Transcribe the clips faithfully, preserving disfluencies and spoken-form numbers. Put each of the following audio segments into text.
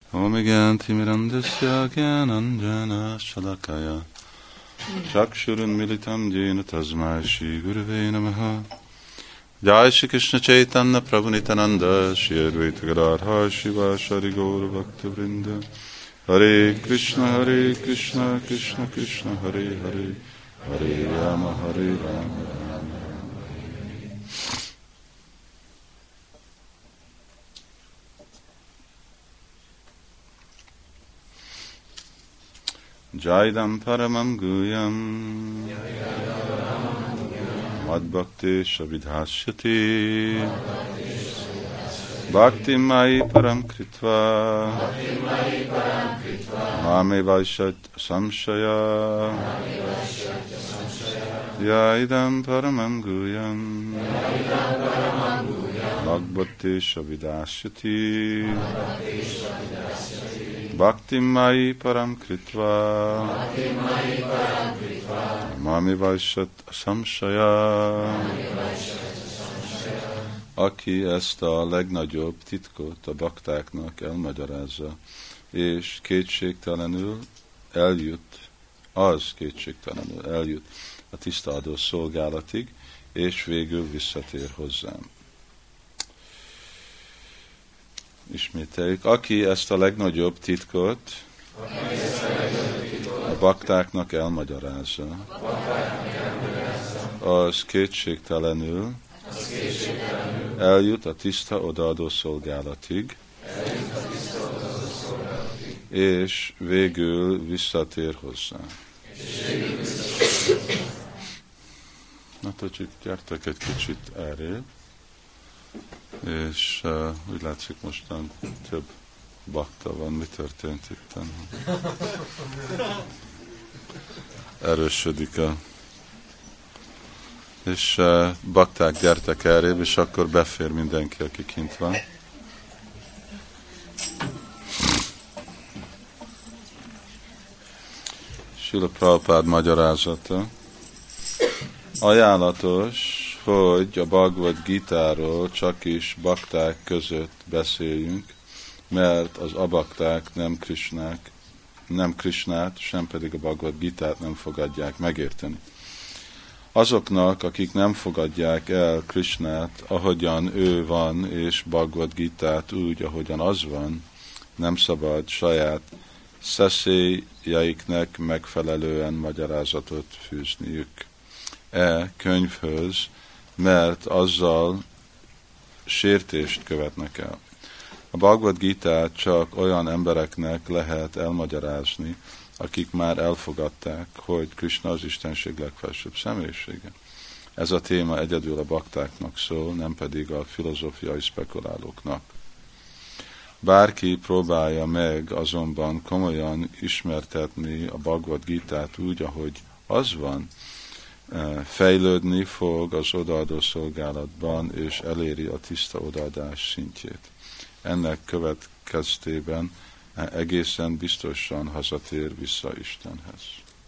Om Gyanti Mirandasya Gyananjana Shalakaya Chakshurun Militam Jena Tasmai Shri Gurave Namaha. Jai Shri Krishna Chaitanya Prabhu Nityananda Shri Advaita Gadadhar Shivasari Gaura Bhakta Vrinda. Hare Krishna Hare Krishna Krishna Krishna Hare Hare Hare Rama Hare Rama Rama Jaidam Paramam Guyam Madbhakti Shavidhasyati Bhakti Mai Param Kritva Mame Vaishat Samshaya Jaidam Paramam Guyam Madbhakti Shavidhasyati Bhakti Mai Param Kritva Mami Vaishat Samshaya. Aki ezt a legnagyobb titkot a baktáknak elmagyarázza, és kétségtelenül eljut, az kétségtelenül eljut a tisztaadó szolgálatig, és végül visszatér hozzám. Ismételjük, aki ezt a legnagyobb titkot a baktáknak elmagyarázza, az kétségtelenül eljut a tiszta odaadó szolgálatig, és végül visszatér hozzá. Na, csak gyertek egy kicsit erről. És uh, úgy látszik, mostan több bakta van. Mi történt itt? Erősödik a... És uh, bakták, gyertek errébb, és akkor befér mindenki, aki kint van. Srila Prabhupád magyarázata. Ajánlatos, hogy a Bhagavad Gitáról csak is bakták között beszéljünk, mert az abakták nem Krisnák, nem Krisnát, sem pedig a Bhagavad Gitát nem fogadják megérteni. Azoknak, akik nem fogadják el Krisnát, ahogyan ő van, és Bhagavad Gitát úgy, ahogyan az van, nem szabad saját szeszélyeiknek megfelelően magyarázatot fűzniük e könyvhöz, mert azzal sértést követnek el. A Bhagavad Gitát csak olyan embereknek lehet elmagyarázni, akik már elfogadták, hogy Krishna az Istenség legfelsőbb személyisége. Ez a téma egyedül a baktáknak szól, nem pedig a filozófiai spekulálóknak. Bárki próbálja meg azonban komolyan ismertetni a Bhagavad Gitát úgy, ahogy az van, fejlődni fog az odaadó szolgálatban, és eléri a tiszta odaadás szintjét. Ennek következtében egészen biztosan hazatér vissza Istenhez.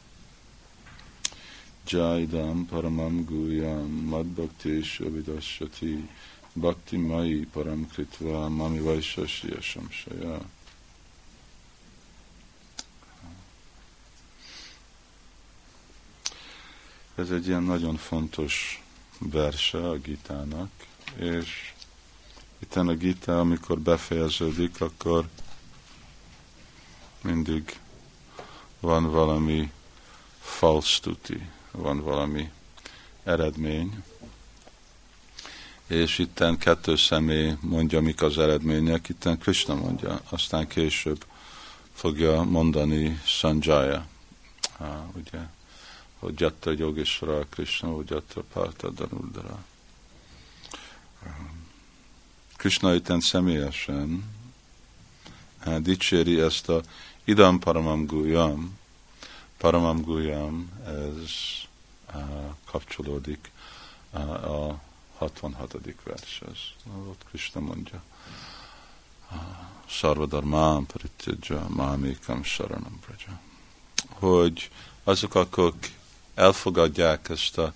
Jaidam paramam guyam madbhakti shavidasyati bhakti mai param kritva mami vaisasya samshaya. Ez egy ilyen nagyon fontos verse a Gitának, és itt a Gita, amikor befejeződik, akkor mindig van valami falstuti, van valami eredmény, és itten kettő személy mondja, mik az eredmények, itten Krishna mondja, aztán később fogja mondani Sanjaya, Há, ugye, hogy Jatta Yogeshvara Krishna, hogy Jatta Partha Dhanurdhara. Krishna itten személyesen hát, dicséri ezt a Idam Paramam Guyam. Paramam Guyam, ez uh, kapcsolódik uh, a hatvanhatodik vershez. Ott Krishna mondja, Sarvadharmam Parityaja Mamekam Saranam Praja. Hogy azok, akik elfogadják ezt a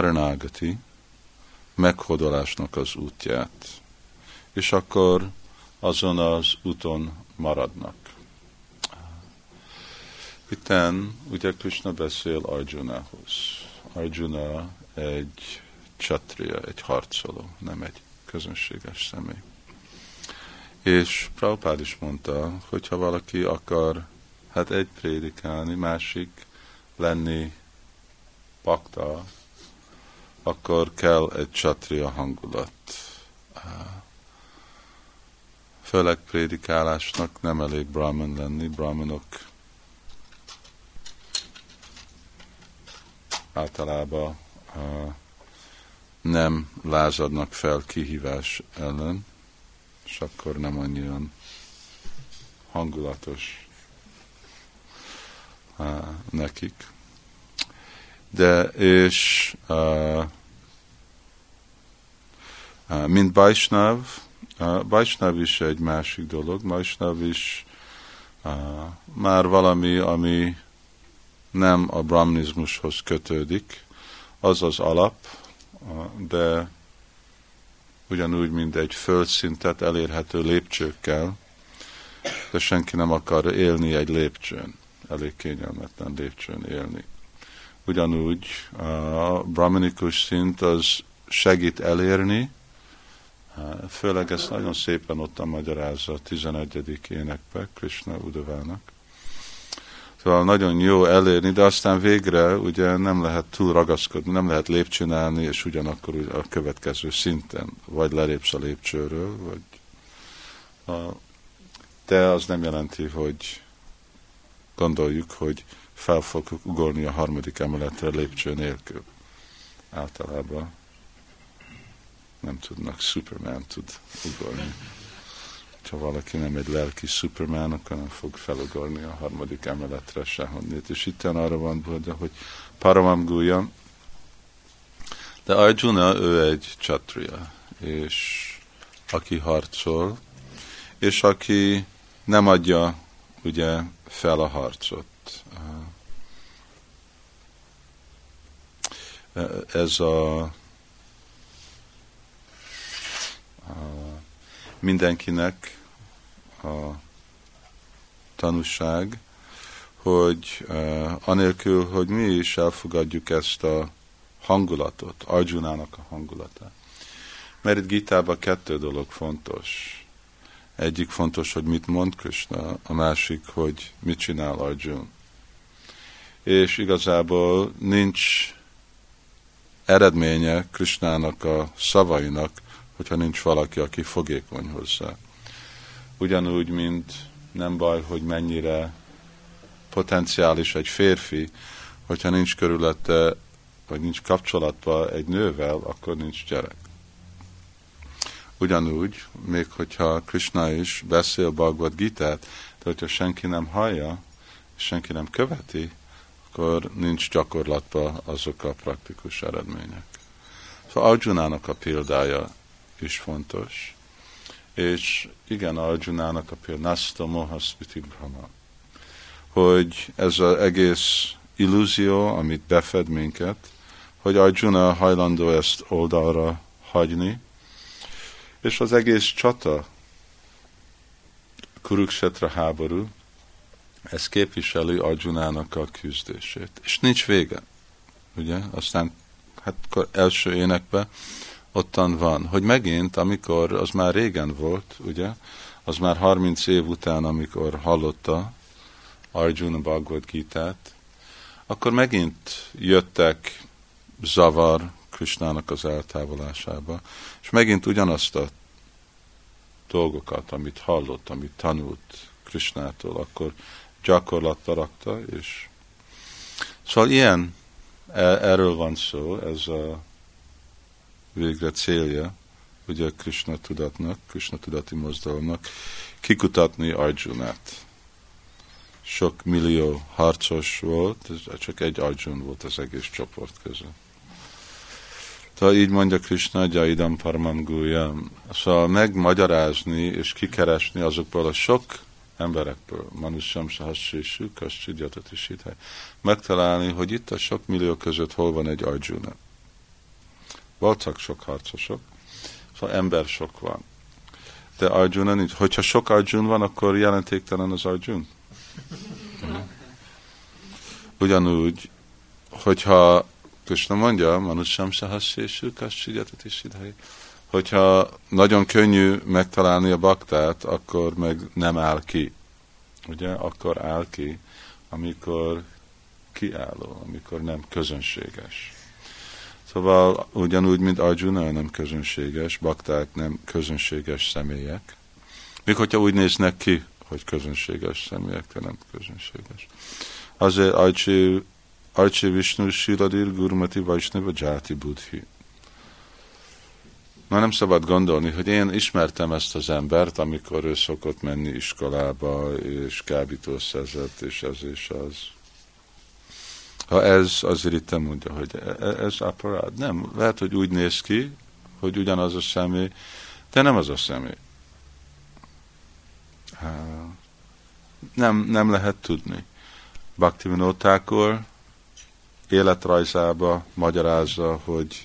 Saranagati, meghódolásnak az útját, és akkor azon az úton maradnak. Itten ugye Krishna beszél Arjunához. Arjuna egy csatriya, egy harcoló, nem egy közönséges személy. És Prabhupád is mondta, hogyha valaki akar hát egy prédikálni, másik lenni bakta, akkor kell egy csatriya hangulat. Főleg prédikálásnak nem elég brahman lenni, brahmanok általában uh, nem lázadnak fel kihívás ellen, és akkor nem annyian hangulatos uh, nekik. De és uh, uh, mint Vaishnav, uh, Vaishnav is egy másik dolog, Vaishnav is uh, már valami, ami nem a brahmanizmushoz kötődik, az az alap, de ugyanúgy, mint egy földszintet elérhető lépcsőkkel, de senki nem akar élni egy lépcsőn, elég kényelmetlen lépcsőn élni. Ugyanúgy a brahmanikus szint az segít elérni, főleg ezt nagyon szépen ott a magyarázza a tizenegyedik énekben Krishna Udavának. Szóval nagyon jó elérni, de aztán végre ugye nem lehet túl ragaszkodni, nem lehet lépcsőn állni, és ugyanakkor a következő szinten, vagy lelépsz a lépcsőről, vagy a, de az nem jelenti, hogy gondoljuk, hogy fel fogok ugorni a harmadik emeletre lépcső nélkül. Általában nem tudnak, Superman tud ugorni. Ha valaki nem egy lelki Superman, akkor nem fog felugorni a harmadik emeletre sehonnét. És itten arra van Buddha, hogy Paramam-gúja, de Arjuna, ő egy csatriya, és aki harcol, és aki nem adja ugye fel a harcot. Ez a, a mindenkinek a tanúság, hogy uh, anélkül, hogy mi is elfogadjuk ezt a hangulatot, Arjunának a hangulatát. Mert itt Gitában kettő dolog fontos. Egyik fontos, hogy mit mond Krishna, a másik, hogy mit csinál Arjun. És igazából nincs eredménye Krishnának a szavainak, hogyha nincs valaki, aki fogékony hozzá. Ugyanúgy, mint nem baj, hogy mennyire potenciális egy férfi, hogyha nincs körülötte, vagy nincs kapcsolatban egy nővel, akkor nincs gyerek. Ugyanúgy, még hogyha Krishna is beszél Bhagavad Gitát, de hogyha senki nem hallja, és senki nem követi, akkor nincs gyakorlatban azok a praktikus eredmények. Szóval Arjunának a példája is fontos, és igen, Arjunának a példája, Nasta Mohasviti Brahma, hogy ez az egész illúzió, amit befed minket, hogy Arjuna hajlandó ezt oldalra hagyni, és az egész csata, Kurukshetra háború, ez képviseli Arjunának a küzdését. És nincs vége, ugye? Aztán hát első énekben ottan van, hogy megint, amikor, az már régen volt, ugye? Az már harminc év után, amikor hallotta Arjuna Bhagavad Gitát, akkor megint jöttek zavar Krishnának az eltávolásába, és megint ugyanazt a dolgokat, amit hallott, amit tanult Krishnától, akkor gyakorlatba rakta, és szóval ilyen, erről van szó, ez a végre célja, ugye Krishna tudatnak, Krishna tudati mozdalomnak, kikutatni Arjunát. Sok millió harcos volt, csak egy Arjun volt az egész csoport között. Tehát így mondja Krishna, Jaidam Paramam Guhyam. Szóval megmagyarázni és kikeresni azokból a sok emberekből, Manusyam Sahasrishu, Kascsidjatat is itt, megtalálni, hogy itt a sok millió között hol van egy Arjuna. Voltak sok harcosok, szóval ember sok van. de Arjuna nincs. Hogyha sok Arjun van, akkor jelentéktelen az Arjun. Ugyanúgy, hogyha Krishna mondja, Manusham Sahasreshu Kasshijatat is idhai, hogyha nagyon könnyű megtalálni a baktát, akkor meg nem áll ki. Ugye? Akkor áll ki, amikor kiálló, amikor nem közönséges. Szóval ugyanúgy, mint Arjuna nem közönséges, bakták nem közönséges személyek. Még hogyha úgy néznek ki, hogy közönséges személyek, de nem közönséges. Azért Arcsi, Arcsi Vishnu Siladir Gurmati Vaisnava Jati Buddhi. Na nem szabad gondolni, hogy én ismertem ezt az embert, amikor ő szokott menni iskolába, és kábítószerzett, és ez és az. Ha ez, azért itt mondja, hogy ez aparád. Nem, lehet, hogy úgy néz ki, hogy ugyanaz a személy, de nem az a személy. Nem, nem lehet tudni. Bhaktivinoda Thakur életrajzába magyarázza, hogy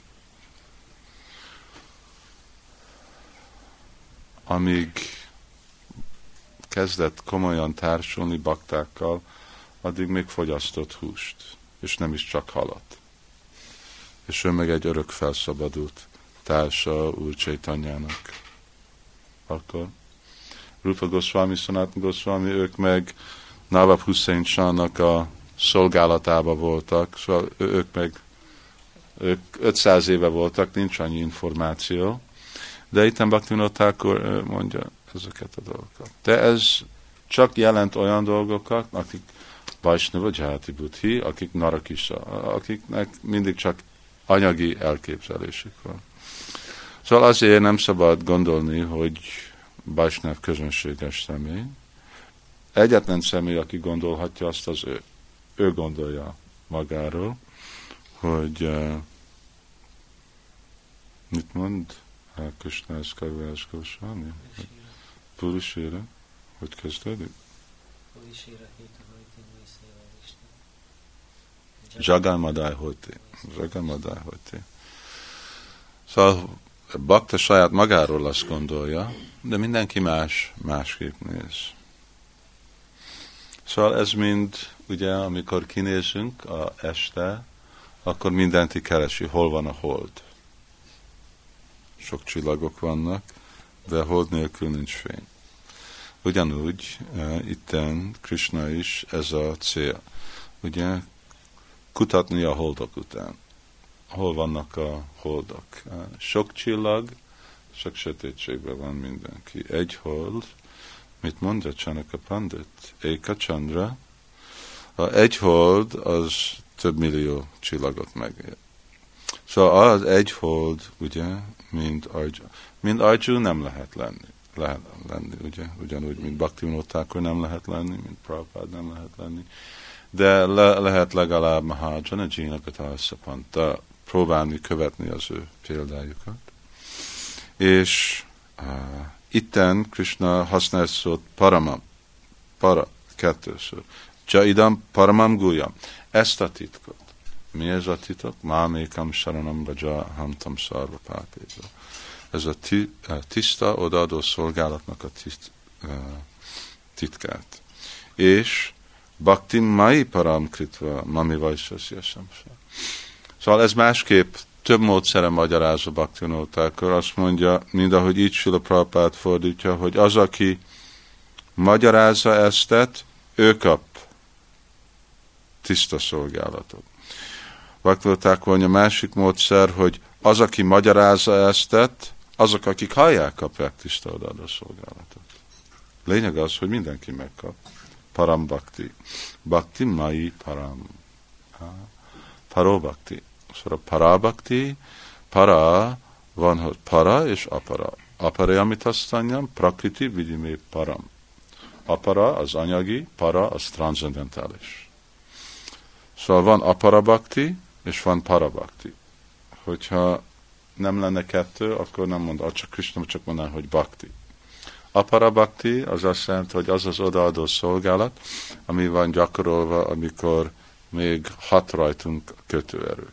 amíg kezdett komolyan társulni baktákkal, addig még fogyasztott húst, és nem is csak halat. És ő meg egy örök felszabadult társa Úr Chaitanyának. Akkor Rupa Goswami, Sanatana Goswami, ők meg Nawab Hussain Shahnak a szolgálatába voltak, szóval ők meg ők ötszáz éve voltak, nincs annyi információ, de itt Bhaktivinoda Thakur mondja ezeket a dolgokat. De ez csak jelent olyan dolgokat, akik Vaisnava Jati Buddhi, akik narakisa, akiknek mindig csak anyagi elképzelésük van. Szóval azért nem szabad gondolni, hogy Vaisnav közönséges személy. Egyetlen személy, aki gondolhatja azt, az ő. Ő gondolja magáról, hogy uh, mit mond? Krishna ez Kavirás Goswami? Purusira? Hogy kezdődik? Jaganmadai Hoti. Jaganmadai Hoti. Szóval Bhakta saját magáról azt gondolja, de mindenki más, másképp néz. Szóval ez mind, ugye, amikor kinézünk a este, akkor mindenki keresi, hol van a hold. Sok csillagok vannak, de a hold nélkül nincs fény. Ugyanúgy uh, itten Krishna is ez a cél. Ugye, kutatni a holdok után. Hol vannak a holdok? Uh, sok csillag, sok sötétségben van mindenki. Egy hold, mit mondja Chanaka Pandit? Eka Chandra. A egy hold az több millió csillagot megér. Szóval az egy hold, ugye, mint Arjuna. Mint Arjuna nem lehet lenni. Lehet lenni, ugye? Ugyanúgy, mint Bhaktivinoda Thakur nem lehet lenni, mint Prabhupád nem lehet lenni. De le, lehet legalább Mahajana Jinakatásapanta próbálni követni az ő példájukat. És uh, itten Krishna használ szót paramam, para, kettőször. Jaidam paramam gulyam. Ezt a titkot. Mi ez a titok? Mámékam saranam raja hamtam szarva pápéza. Ez a tiszta, odaadó szolgálatnak a tit, uh, titkát. És bhaktim mai param kritva mami vajsasya samsa. Szóval ez másképp több módszere magyarázza Bhaktivinoda Thakur. Azt mondja, mind ahogy így Srila Prabhupád fordítja, hogy az, aki magyarázza eztet, ő kap tiszta szolgálatot. Bhaktivinoda Thakur mondja, másik módszer, hogy az, aki magyarázza eztet, azok, akik hallják, kapják tiszta odaadó szolgálatot. Lényeg az, hogy mindenki megkap. Param bhakti. Bhakti mai param. Paro bhakti. Szóval para bhakti, para van, hogy para és apara. Apara, amit azt mondjam, prakriti vidimé param. Apara az anyagi, para az transzendentális. Szóval van apara bhakti, és van para bhakti. Hogyha nem lenne kettő, akkor nem mond, csak Krishna, csak mondaná, hogy bhakti. Apara bhakti az azt jelenti, hogy az az odaadó szolgálat, ami van gyakorolva, amikor még hat rajtunk kötőerők.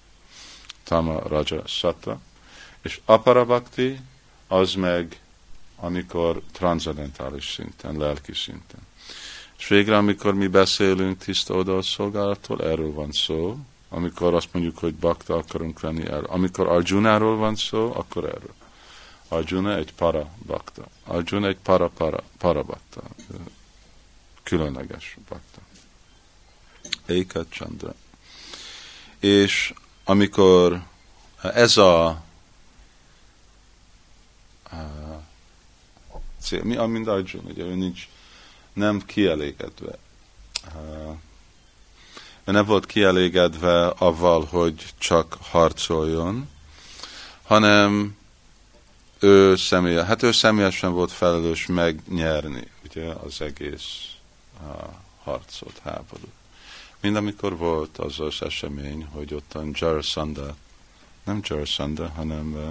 Tama, Raja, Sattva. És apara bhakti, az meg amikor transzendentális szinten, lelki szinten. És végre, amikor mi beszélünk tiszta odaadszolgálattól, erről van szó. Amikor azt mondjuk, hogy bakta akarunk lenni, erről. Amikor Arjunáról van szó, akkor erről. Arjuna egy para bakta. Arjuna egy para para, para bakta. Különleges bakta. Ékat Chandra. És amikor ez a, a cél, mi, amint Arjuna, ugye ő nincs, nem kielégedve. Ő nem volt kielégedve avval, hogy csak harcoljon, hanem ő személyes, hát ő személyesen volt felelős megnyerni ugye, az egész a harcot, háborút. Mind amikor volt az az esemény, hogy ottan Jarasandha, nem Jarasandha, hanem uh,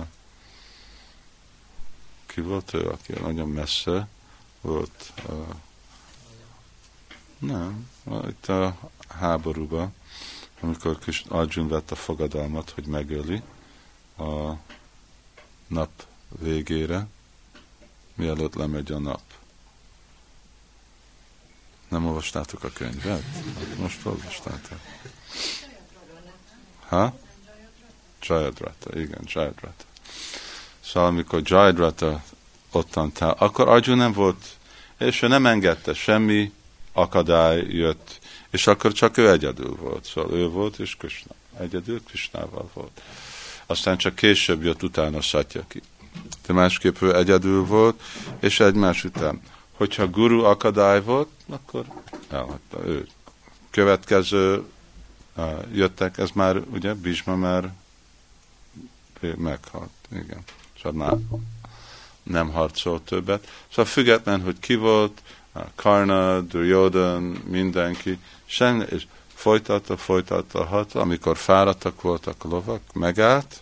ki volt ő, aki nagyon messze volt, uh, nem, itt a háborúban, amikor Arjun vett a fogadalmat, hogy megöli a nap végére, mielőtt lemegy a nap. Nem olvastátok a könyvet? Most olvastátok. Ha? Jayadratha, igen, Jayadratha. Szóval amikor Jayadratha ottan tál, akkor Arjun nem volt, és ő nem engedte, semmi akadály jött, és akkor csak ő egyedül volt. Szóval ő volt, és Krishna. Egyedül Krishnával volt. Aztán csak később jött utána Satyaki. De másképp ő egyedül volt, és egymás után. Hogyha guru akadály volt, akkor elhagyta ő. Következő uh, jöttek, ez már, ugye, Bhishma már meghalt. Igen. Szóval már nem harcolt többet. Szóval független, hogy ki volt, Karna, Duryodhan, mindenki, semmi, és folytatta, folytatta, hat, amikor fáradtak voltak a lovak, megállt,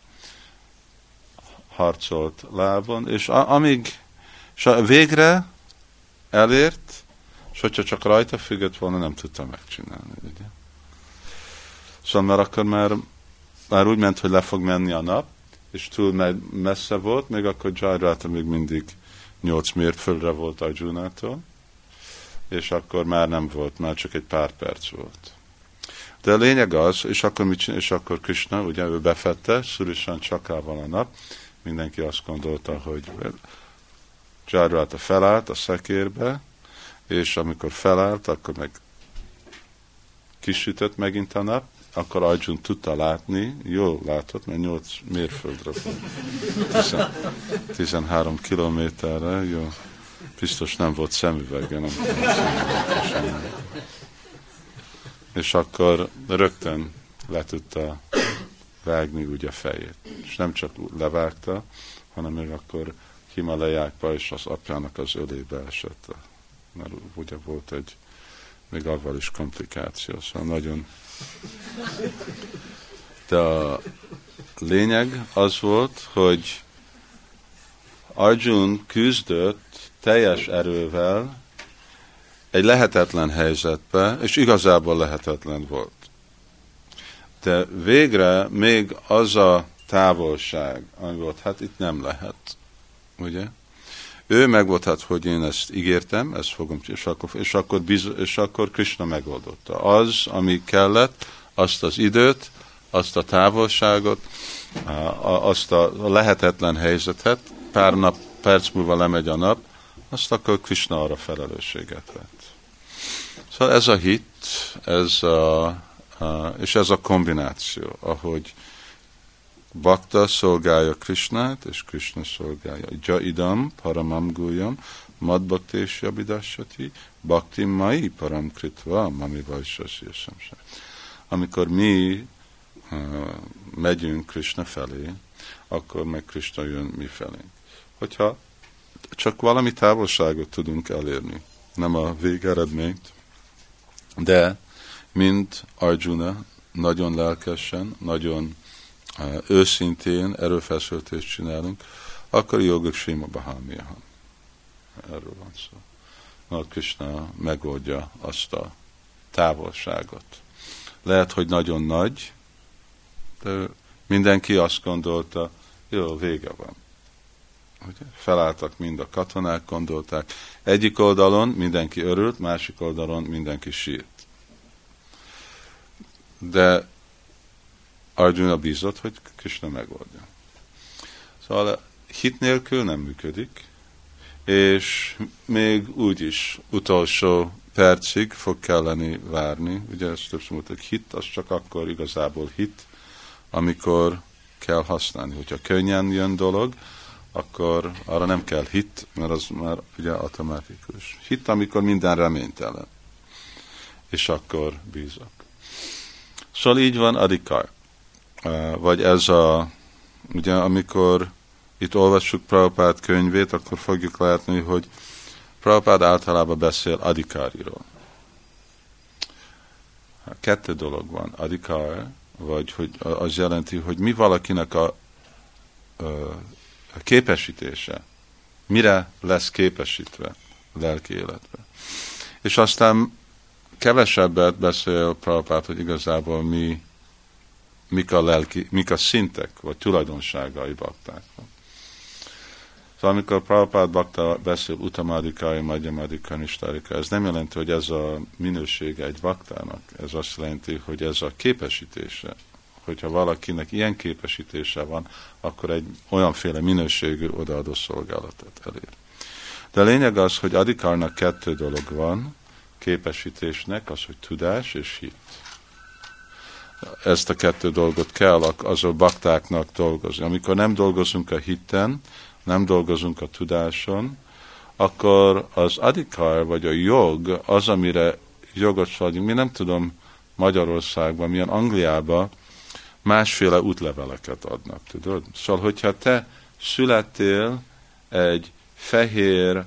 harcolt lábon, és a, amíg és a végre elért, és hogyha csak rajta függött volna, nem tudta megcsinálni. Ugye? Szóval mert akkor már, már úgy ment, hogy le fog menni a nap, és túl messze volt, még akkor Jayadratha még mindig nyolc mérföldre volt Arjunától, és akkor már nem volt, már csak egy pár perc volt. De a lényeg az, és akkor, mit csinál, és akkor Krishna, ugye ő befette, Surishan Csakával a nap, mindenki azt gondolta, hogy Jayadratha felállt a szekérbe, és amikor felállt, akkor meg kisütött megint a nap, akkor Arjun tudta látni, jól látott, mert nyolc mérföldre volt, tizenhárom kilométerre, jó, biztos nem volt szemüvege, nem volt és akkor rögtön le tudta vágni úgy a fejét. És nem csak levágta, hanem még akkor Himalajákba és az apjának az ölébe esett. Mert ugye volt egy, még avval is komplikáció, szóval nagyon... De a lényeg az volt, hogy Arjun küzdött teljes erővel egy lehetetlen helyzetbe, és igazából lehetetlen volt. De végre még az a távolság, ami volt, hát itt nem lehet, ugye? Ő meg volt, hát, hogy én ezt ígértem, ezt fogom, és akkor, és akkor, biz, és akkor Krishna megoldotta. Az, ami kellett, azt az időt, azt a távolságot, azt a lehetetlen helyzetet, pár nap, perc múlva lemegy a nap, azt akkor Krishna arra felelősséget vett. Szóval ez a hit, ez a, a, és ez a kombináció, ahogy Bhakta szolgálja Krishnát, és Krishna szolgálja. Ja idam, paramam gulyam, mad bhaktés jabidassati, bhaktim mai param kritva, mami vajsasi esamsa. Amikor mi uh, megyünk Krishna felé, akkor meg Krishna jön mi felénk. Hogyha csak valami távolságot tudunk elérni, nem a végeredményt, de mint Arjuna nagyon lelkesen, nagyon uh, őszintén erőfeszítést csinálunk, akkor Yoga Sima Bahamiahan. Erről van szó. Mert Krishna megoldja azt a távolságot. Lehet, hogy nagyon nagy, de mindenki azt gondolta, jó, vége van. Ugye? Felálltak mind a katonák, gondolták. Egyik oldalon mindenki örült, másik oldalon mindenki sírt. De Arjuna bízott, hogy Krishna megoldja. Szóval hit nélkül nem működik, és még úgyis utolsó percig fog kelleni várni. Ugye ezt többször mondtuk, hit az csak akkor igazából hit, amikor kell használni. Hogyha könnyen jön dolog, akkor arra nem kell hit, mert az már ugye automatikus. Hit, amikor minden reménytelen. És akkor bízok. Szóval így van adhikar. Vagy ez a, ugye amikor itt olvassuk Prabhupád könyvét, akkor fogjuk látni, hogy Prabhupád általában beszél adhikariról. Kettő dolog van. Adhikar, vagy hogy az jelenti, hogy mi valakinek a, a képesítése, mire lesz képesítve a lelki életbe. És aztán kevesebbet beszél Prabhupád, hogy igazából mi, mik a lelki, mik a szintek, vagy tulajdonságai baktáknak. Szóval amikor Prabhupád bakta beszél utamadhikai, madhyamadhikai, nishtadhikai, ez nem jelenti, hogy ez a minősége egy baktának. Ez azt jelenti, hogy ez a képesítése. Hogyha valakinek ilyen képesítése van, akkor egy olyanféle minőségű odaadó szolgálatot elér. De a lényeg az, hogy adhikarnak kettő dolog van, képesítésnek, az, hogy tudás és hit. Ezt a kettő dolgot kell azok baktáknak dolgozni. Amikor nem dolgozunk a hitten, nem dolgozunk a tudáson, akkor az adhikar, vagy a jog, az, amire jogot vagyunk, mi nem tudom Magyarországban, milyen Angliában másféle útleveleket adnak, tudod? Szóval, hogyha te születtél egy fehér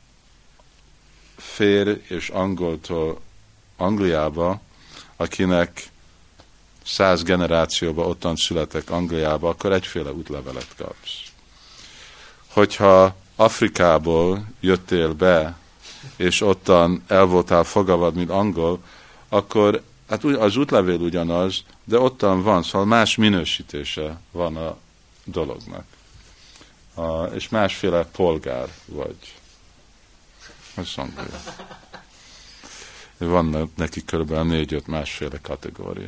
férj és angoltól Angliába, akinek száz generációban ottan születek Angliába, akkor egyféle útlevelet kapsz. Hogyha Afrikából jöttél be, és ottan el voltál fogavad, mint angol, akkor hát az útlevél ugyanaz, de ottan van, szóval más minősítése van a dolognak. A, és másféle polgár vagy. Ez angol. Van neki körülbelül négy-öt másféle kategória.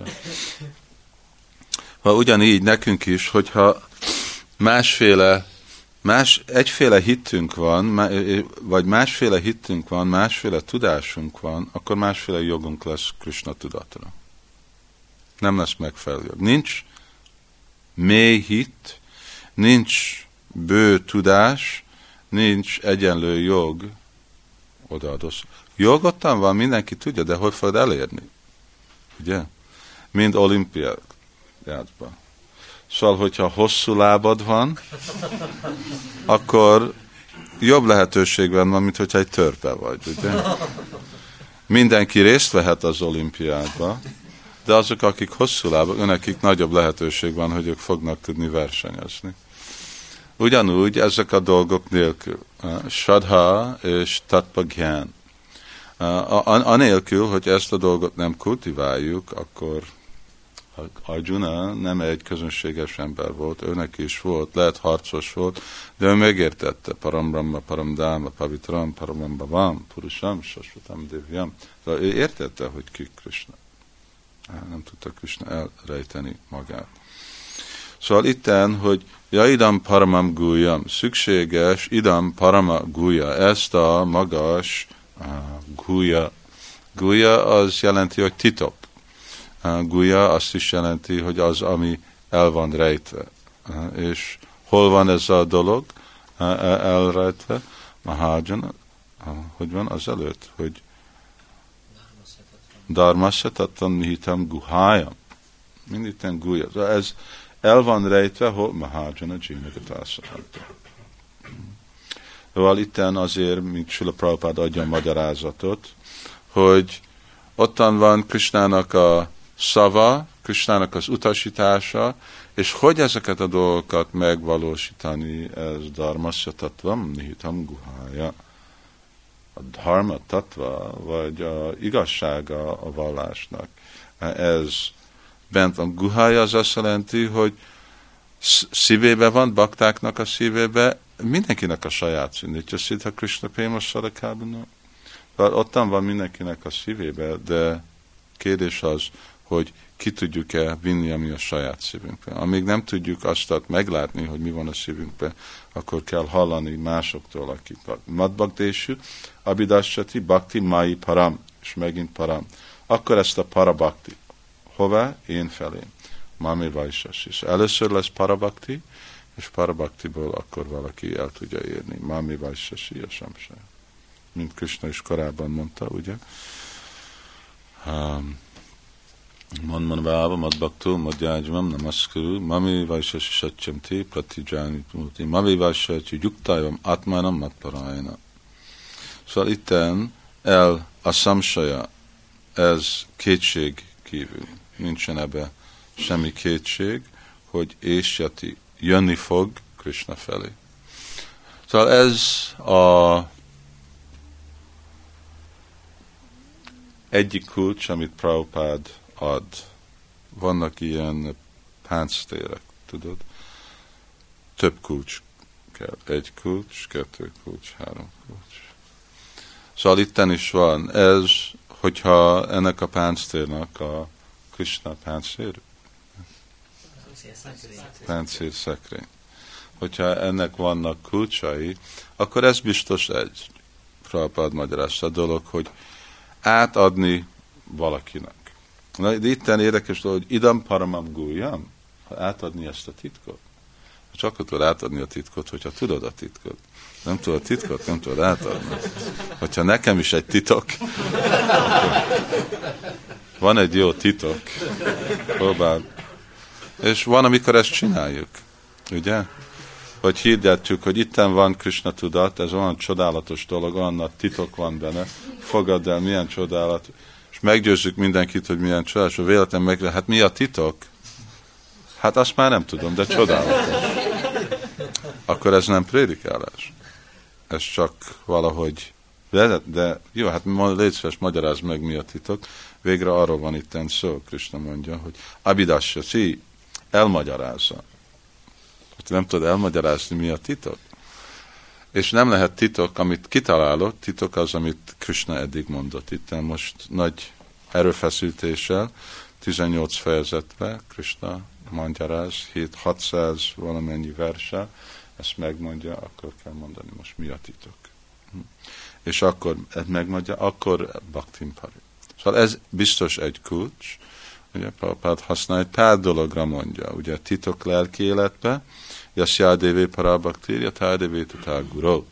Ha ugyanígy nekünk is, hogyha másféle Más, egyféle hittünk van, vagy másféle hittünk van, másféle tudásunk van, akkor másféle jogunk lesz Krishna tudatra. Nem lesz megfelelő jog. Nincs mély hit, nincs bő tudás, nincs egyenlő jog odaadós. Jog ottan van, mindenki tudja, de hogy fogod elérni? Ugye? Mind olimpiádban. Szóval, hogyha hosszú lábad van, akkor jobb lehetőség van, mint hogyha egy törpe vagy, ugye? Mindenki részt vehet az olimpiádba, de azok, akik hosszú lábak, nekik nagyobb lehetőség van, hogy ők fognak tudni versenyezni. Ugyanúgy ezek a dolgok nélkül. Shraddha és tattva gyán. Anélkül, hogy ezt a dolgot nem kultiváljuk, akkor Arjuna nem egy közönséges ember volt, őnek is volt, lehet harcos volt, de ő megértette Param Brahma, Param Dharma, Pavitram, Param Bhavam, Purusam, Sasvatam Divyam. De ő értette, hogy ki Krishna. Nem tudta Krishna elrejteni magát. Szóval itten, hogy ja idam paramam gulyam, szükséges idam parama gulya, ezt a magas uh, gulya. Gulya az jelenti, hogy titok. Gulya azt is jelenti, hogy az, ami el van rejtve. És hol van ez a dolog elrejtve? Mahajana, hogy van az előtt? Hogy Dharmasya tattam nihitam guhájam. Minditten gulya. Ez el van rejtve, hol Mahajana Jimagatászatata. Szóval itten azért, mint Srila Prabhupád adja a magyarázatot, hogy ottan van Krishnának a szava, Krishnának az utasítása, és hogy ezeket a dolgokat megvalósítani, ez dharmasya tattvam, nihitam guhája. A dharma tattva, vagy a igazsága a vallásnak. Ez bent van. Guhája az azt jelenti, hogy szívébe van, baktáknak a szívébe, mindenkinek a saját színítja. Siddha Krishna Prema Sarakában. Ottan van mindenkinek a szívébe, de kérdés az, hogy ki tudjuk-e vinni, ami a saját szívünkben. Amíg nem tudjuk azt meglátni, hogy mi van a szívünkben, akkor kell hallani másoktól, akik madbakdésű, abidassati, bhakti, mai param, és megint param. Akkor ezt a parabhakti. Hová? Én felé. Mami vajsasi. Először lesz parabhakti, és parabhaktiból akkor valaki el tudja érni. Mami vajsasi, a samsá. Mint Krishna is korábban mondta, ugye? Um, Manman váva, madbhaktó, madjágyvam, namaskuru, mami vajsasi satchamti, pratijani muti, mami vajsasi yuktájvam, atmánam, matparajna. Szóval itten el a samsaja, ez kétség kívül. Nincsen ebbe semmi kétség, hogy ésjati jönni fog Krishna felé. Szóval ez a egyik kulcs, amit Prabhupád ad. Vannak ilyen pánctérek, tudod? Több kulcs kell. Egy kulcs, kettő kulcs, három kulcs. Szóval itten is van. Ez, hogyha ennek a pánctérnak a Krishna páncér, páncér szekrény. Hogyha ennek vannak kulcsai, akkor ez biztos egy Prabhupád magyarázta dolog, hogy átadni valakinek. Na, de itten érdekes dolog, hogy idam paramam gulyam, ha átadni ezt a titkot. Csak akkor tudod átadni a titkot, hogyha tudod a titkot. Nem tudod a titkot, nem tudod átadni. Hogyha nekem is egy titok, van egy jó titok, próbál. És van, amikor ezt csináljuk, ugye? Hogy hirdetjük, hogy itten van Krishna tudat, ez olyan csodálatos dolog, olyan nagy titok van benne, fogadd el, milyen csodálat, és meggyőzzük mindenkit, hogy milyen csodálatos, és véletlen meg, hát mi a titok? Hát azt már nem tudom, de csodálatos. Akkor ez nem prédikálás. Ez csak valahogy, de, de jó, hát légy szíves, magyarázd meg, mi a titok. Végre arról van itten szó, Krishna mondja, hogy abidassati, elmagyarázza. Hát nem tudod elmagyarázni, mi a titok. És nem lehet titok, amit kitalálok, titok az, amit Krishna eddig mondott. Itten most nagy erőfeszítéssel, tizennyolc fejezetben Krishna magyaráz, hét hatszáz valamennyi verse, ezt megmondja, akkor kell mondani most mi a titok. És akkor ezt megmondja, akkor bhaktim pari. Szóval ez biztos egy kulcs, ugye Prabhupád használ, egy pár dologra mondja, ugye titok lelki életbe, Yasyadevé parabhaktir, Yathadevé tataguro.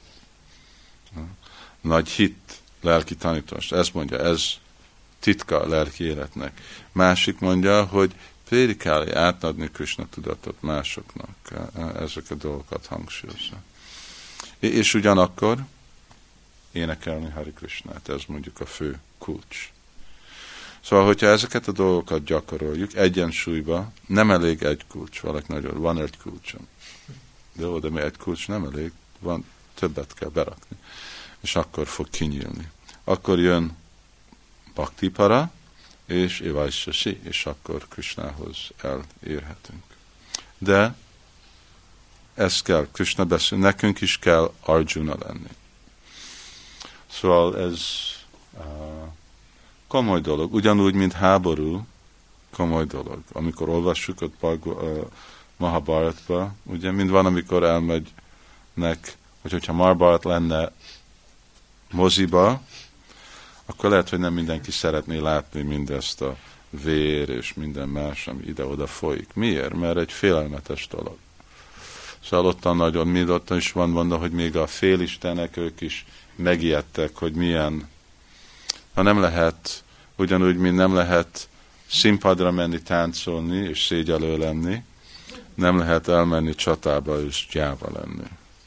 Nagy hit, lelki tanítás. Ez mondja, ez titka a lelki életnek. Másik mondja, hogy prédikálni, átadni Krishna tudatot másoknak. Ezek a dolgokat hangsúlyozza. És ugyanakkor énekelni Hari Krishnát, ez mondjuk a fő kulcs. Szóval, hogyha ezeket a dolgokat gyakoroljuk egyensúlyba, nem elég egy kulcs, valaki nagyon, van egy kulcsom. De oda mi egy kulcs nem elég, van, többet kell berakni. És akkor fog kinyílni. Akkor jön Bhakti para, és Evaisasi, és akkor Krishnához elérhetünk. De ez kell, Krishna beszél, nekünk is kell Arjuna lenni. Szóval ez uh, komoly dolog, ugyanúgy, mint háború, komoly dolog. Amikor olvassuk ott uh, Mahabharatba, ugye, mind van, amikor elmegynek, hogy hogyha Mahabharat lenne moziba, akkor lehet, hogy nem mindenki szeretné látni mindezt a vér és minden más, ami ide-oda folyik. Miért? Mert egy félelmetes dolog. Szóval ottan nagyon, mind ottan is van mondva, hogy még a félistenek ők is megijedtek, hogy milyen, ha nem lehet, ugyanúgy, mint nem lehet színpadra menni, táncolni és szégyellő lenni, nem lehet elmenni csatába és gyáva lenni.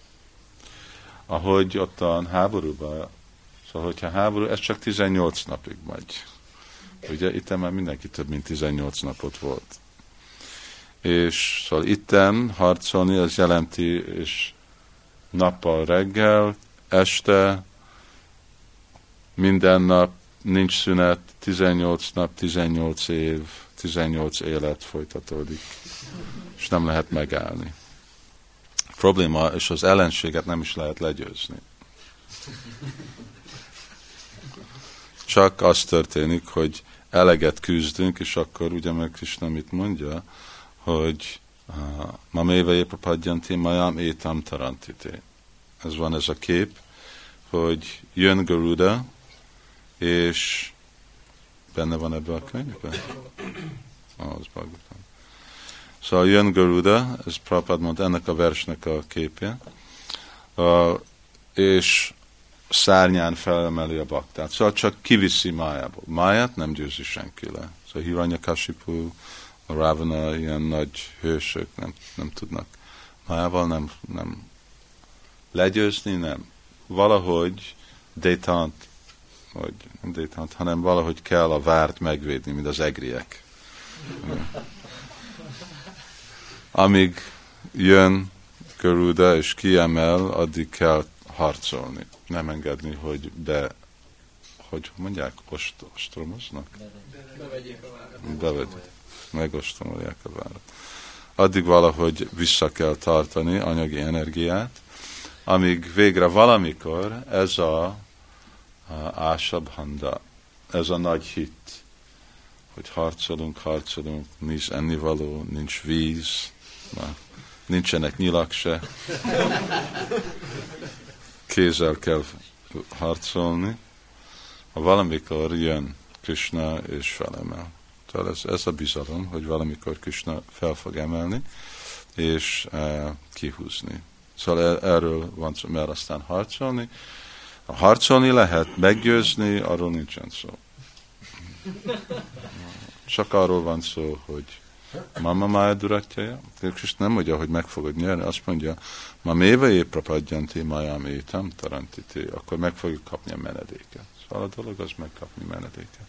Ahogy ottan háborúban, szóval, hogyha háború, ez csak tizennyolc napig megy. Ugye itten már mindenki több mint tizennyolc napot volt. És szóval itten harcolni, az jelenti, és nappal reggel, este, minden nap, nincs szünet, tizennyolc nap, tizennyolc év, tizennyolc élet folytatódik, és nem lehet megállni. A probléma, és az ellenséget nem is lehet legyőzni. Csak az történik, hogy eleget küzdünk, és akkor ugye meg Krishna mit mondja, hogy Maméva éprapadjanti majam étam tarantité. Ez van ez a kép, hogy jön Garuda, és benne van ebben a könyvben? Ah, az Bhagavatam. Szóval jön Garuda, ez Prabhupád mondta, ennek a versnek a képje, uh, és szárnyán felemeli a baktát. Szóval csak kiviszi Májából. Máját nem győzi senki le. Szóval Hiranyakasipu, a Ravana, ilyen nagy hősök nem, nem tudnak. Májával nem, nem legyőzni, nem. Valahogy détant, vagy nem détant, hanem valahogy kell a várt megvédni, mint az egriek. Amíg jön Garuda és kiemel, addig kell harcolni. Nem engedni, hogy be, hogy mondják, ost, ostromoznak? Bevegyék a várat. Bevegyék. Megostromolják a várat. Addig valahogy vissza kell tartani anyagi energiát, amíg végre valamikor ez a, a ásabhanda, ez a nagy hit, hogy harcolunk, harcolunk, nincs ennivaló, nincs víz, na, nincsenek nyilak se. Kézzel kell harcolni. Ha valamikor jön Krishna és felemel. Tehát ez, ez a bizalom, hogy valamikor Krishna fel fog emelni, és uh, kihúzni. Szóval erről van szó, mert aztán harcolni. Ha harcolni lehet, meggyőzni, arról nincsen szó. Csak arról van szó, hogy Mama Mája duratjaja, és nem mondja, hogy meg fogod nyerni, azt mondja, ma méve éprapadjanti, majám étam tarantiti, akkor meg fogjuk kapni a menedéket. Szóval a dolog az megkapni menedéket.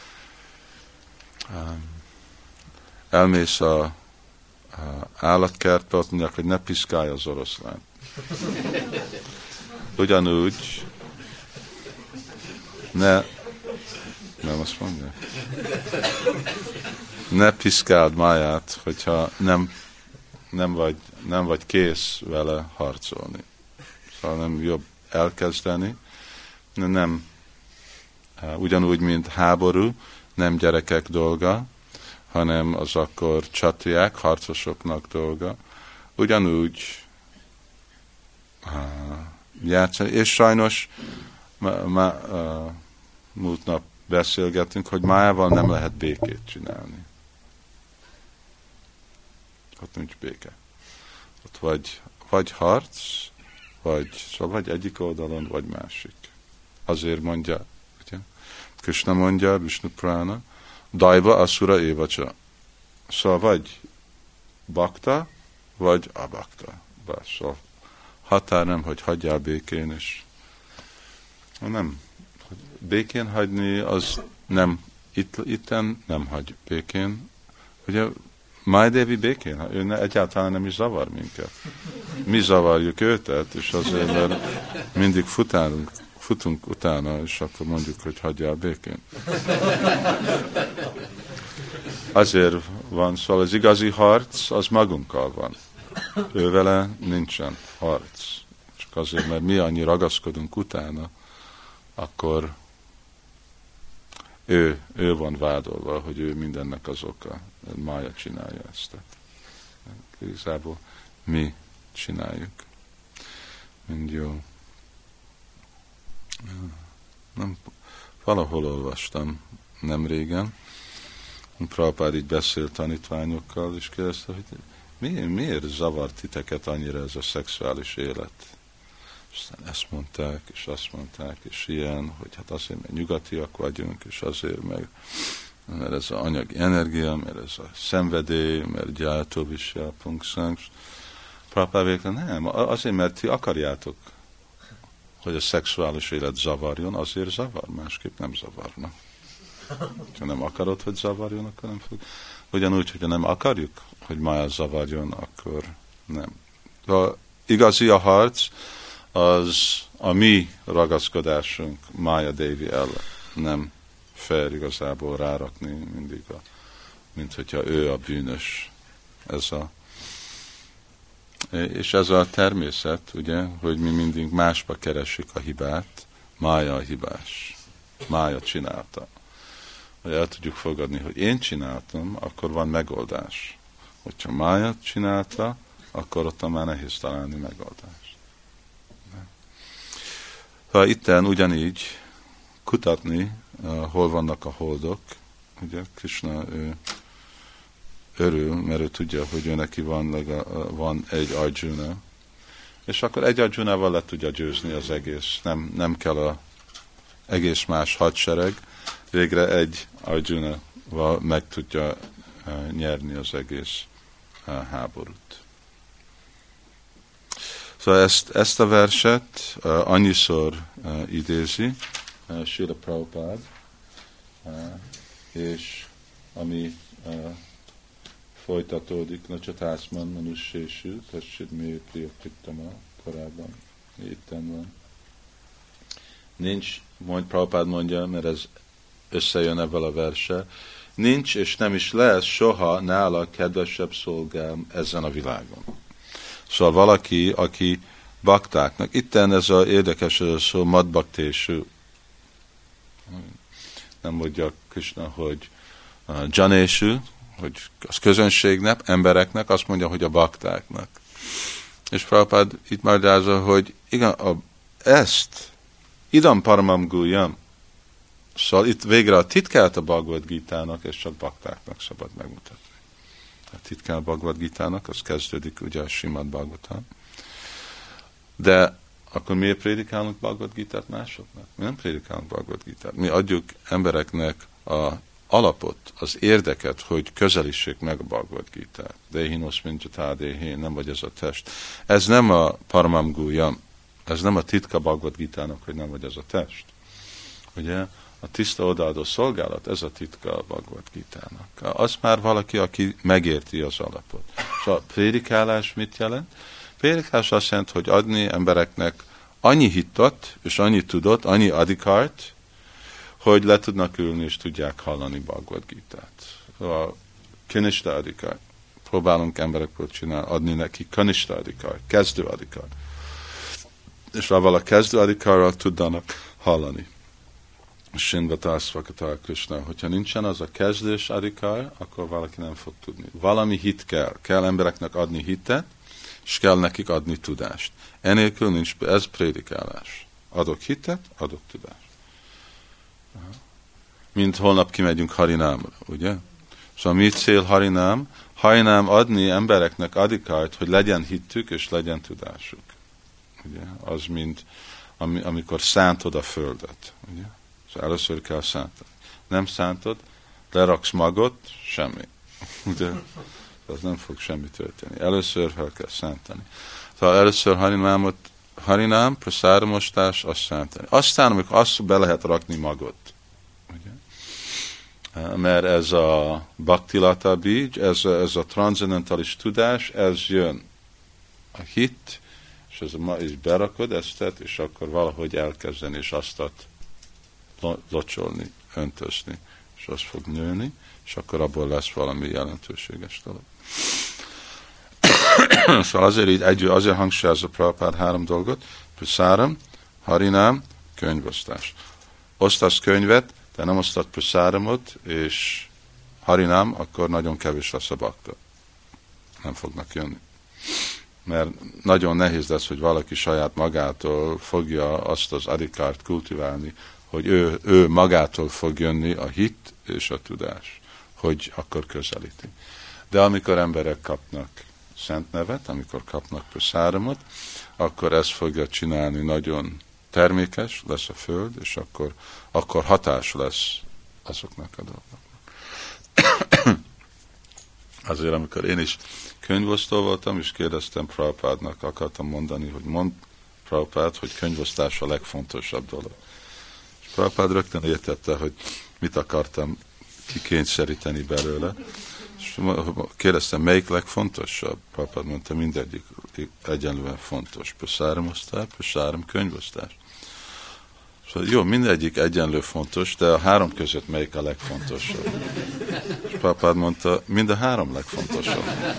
Elmész a, a állatkertbe, azt mondják, hogy ne piszkálj az oroszlán. Ugyanúgy ne, nem azt mondja, ne piszkáld Máját, hogyha nem, nem, vagy, nem vagy kész vele harcolni. Szóval nem jobb elkezdeni, nem ugyanúgy, mint háború, nem gyerekek dolga, hanem az akkor csatriák, harcosoknak dolga. Ugyanúgy uh, játszani. És sajnos ma, ma, uh, múlt nap beszélgettünk, hogy Májával nem lehet békét csinálni. Ott nincs béke. Ott vagy, vagy harc, vagy, szóval vagy egyik oldalon, vagy másik. Azért mondja, ugye? Krishna mondja, Vishnu Purana, Daiva Asura Évacsa. Szóval vagy bakta, vagy abakta. Szóval határ nem, hogy hagyjál békén, és nem. Békén hagyni, az nem, itt, itten nem hagy békén. Ugye Májdevi békén, ő ne, egyáltalán nem is zavar minket. Mi zavarjuk őt, és azért, mert mindig futálunk, futunk utána, és akkor mondjuk, hogy hagyjál békén. Azért van, szóval az igazi harc, az magunkkal van. Ő vele nincsen harc. Csak azért, mert mi annyi ragaszkodunk utána, akkor ő, ő van vádolva, hogy ő mindennek az oka. Mája csinálja ezt. Igazából mi csináljuk. Mind jó. Nem, valahol olvastam nem régen. Prabhupád így beszélt tanítványokkal, és kérdezte, hogy mi, miért zavar titeket annyira ez a szexuális élet? Aztán ezt mondták, és azt mondták, és ilyen, hogy hát azért, mert nyugatiak vagyunk, és azért, meg, mert ez az anyagi energia, mert ez a szenvedély, mert gyártóvisja, punkszánk. Prabhupád végül, nem, azért, mert ti akarjátok, hogy a szexuális élet zavarjon, azért zavar, másképp nem zavarna. Ha nem akarod, hogy zavarjon, akkor nem fog. Ugyanúgy, hogyha nem akarjuk, hogy Mája zavarjon, akkor nem. De igazi a harc, az a mi ragaszkodásunk Mája Dévi ellen. Nem fair igazából rárakni mindig a mint hogyha ő a bűnös. Ez a, és ez a természet, ugye, hogy mi mindig másba keressük a hibát, mája a hibás, mája csinálta. Hogy el tudjuk fogadni, hogy én csináltam, akkor van megoldás. Hogyha mája csinálta, akkor ott már nehéz találni megoldást. Ha itten ugyanígy kutatni, uh, hol vannak a holdok, ugye Krishna ő örül, mert ő tudja, hogy ő neki van, uh, van egy Arjuna, és akkor egy Arjunával le tudja győzni az egész. Nem, nem kell a egész más hadsereg, végre egy Arjuna-val meg tudja uh, nyerni az egész uh, háborút. Szóval ezt, ezt a verset uh, annyiszor uh, idézi uh, Srila Prabhupád, uh, és ami uh, folytatódik, Nachatásman Manusheshu, Tassid Mé Priya Prittama, korábban, itten van. Nincs, majd Prabhupád mondja, mert ez összejön ebben a verse, nincs és nem is lesz soha nála kedvesebb szolgám ezen a világon. Szóval valaki, aki baktáknak, itten ez az érdekes ez a szó, madbaktésű. Nem mondja Krishna, hogy uh, janésű, hogy az közönségnek, embereknek, azt mondja, hogy a baktáknak. És Prabhupád itt magyarázza, hogy igen, a, ezt, idam paramam gulyam, szóval itt végre a titkát a Bhagavad Gítának, és csak baktáknak szabad megmutatni. A titkát a Bhagavad Gítának, az kezdődik ugye a Srimad Bhagavatam. De akkor miért prédikálunk Bhagavad Gítát másoknak? Mi nem prédikálunk Bhagavad Gítát. Mi adjuk embereknek a alapot, az érdeket, hogy közelítsék meg a Bhagavad Gítát. Dehinos mincsatádéhé, nem vagy ez a test. Ez nem a paramam gulyam, ez nem a titka Bhagavad Gítának, hogy nem vagy ez a test. Ugye? A tiszta odaadó szolgálat, ez a titka a Bhagavad Gítának. Az már valaki, aki megérti az alapot. És a prédikálás mit jelent? Prédikálás azt jelenti, hogy adni embereknek annyi hittot, és annyi tudott, annyi adikart, hogy le tudnak ülni, és tudják hallani Bhagavad Gítát. A kanishta adikar. Próbálunk emberekből csinálni, adni neki kanishta adikar, kezdő adikar. És avval a kezdő adikarral tudnak hallani. Sinvatásvakatál Krishna. Hogyha nincsen az a kezdős adikar, akkor valaki nem fog tudni. Valami hit kell. Kell embereknek adni hitet, és kell nekik adni tudást. Enélkül nincs, ez prédikálás. Adok hitet, adok tudást. Mint holnap kimegyünk Harinámra, ugye? Szóval mi cél Harinám? Harinám adni embereknek adikárt, hogy legyen hittük és legyen tudásuk. Ugye? Az, mint ami, amikor szántod a földet. Ugye? Szóval először kell szántani. Nem szántod, leraksz magot, semmi. Ugye? Az nem fog semmi történni. Először fel kell szántani. Szóval először Harinámot, Harinám, praszáramostás, azt szántani. Aztán, amikor azt be lehet rakni magot. Ugye? Mert ez a bhaktilata bij, ez, ez a transzendentális tudás, ez jön. A hit, és ez a ma is berakod ezt, és akkor valahogy elkezdeni, és azt locsolni, öntözni, és az fog nőni, és akkor abból lesz valami jelentőséges dolog. Szóval azért így egy, azért hangsúlyozza Prabhupád három dolgot, praszáram, harinám, könyvosztás. Osztasz könyvet, de nem osztad praszáramot, és harinám, akkor nagyon kevés lesz a bakta. Nem fognak jönni. Mert nagyon nehéz lesz, hogy valaki saját magától fogja azt az adikárt kultiválni, hogy ő, ő magától fog jönni a hit és a tudás, hogy akkor közelíti. De amikor emberek kapnak szent nevet, amikor kapnak praszáramot, akkor ez fogja csinálni nagyon termékes, lesz a föld, és akkor, akkor hatás lesz azoknak a dolgoknak. Azért, amikor én is könyvosztó voltam, és kérdeztem Prabhupádnak, akartam mondani, hogy mond Prabhupád, hogy könyvosztás a legfontosabb dolog. És Prabhupád rögtön értette, hogy mit akartam kikényszeríteni belőle. És kérdeztem, melyik legfontosabb? Prabhupád mondta, mindegyik egyenlően fontos. Praszáramosztás, praszáram, könyvosztás. Szóval jó, mindegyik egyenlő fontos, de a három között melyik a legfontosabb? És Prabhupád mondta, mind a három legfontosabb.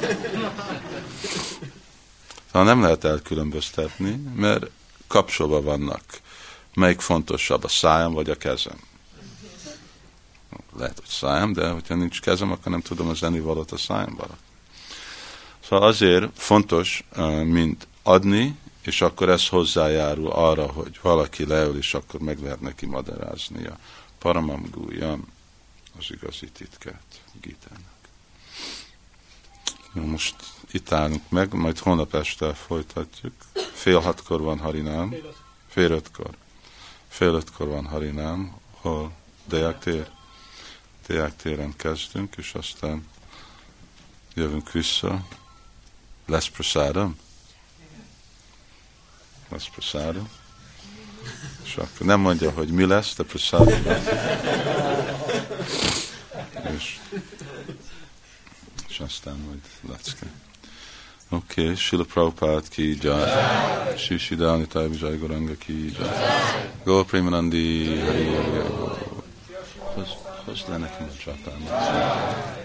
Ha nem lehet elkülönböztetni, mert kapcsolva vannak. Melyik fontosabb, a szájam vagy a kezem? Lehet, hogy szájam, de hogyha nincs kezem, akkor nem tudom az ennivalót a szájamban. Szóval azért fontos, mint adni, és akkor ez hozzájárul arra, hogy valaki leül, és akkor meg lehet neki magyarázni a Paramam Guhyam, az igazi titkát Gítának. Most itt állunk meg, majd holnap este folytatjuk. Fél hatkor van Harinám. Fél ötkor. Fél ötkor van Harinám, hol Deák tér. Deák téren kezdünk, és aztán jövünk vissza. Lesz prasádam? Lesz prasádam? És akkor nem mondja, hogy mi lesz, de prasádam lesz. És, és aztán majd lecke. Oké, okay, Srila Prabhupád ki jai, Sri Siddhani Táj Vijay Goranga ki jai, Gaur Premanandi, Hari Hari Hari. Hozd le nekem a csapámat.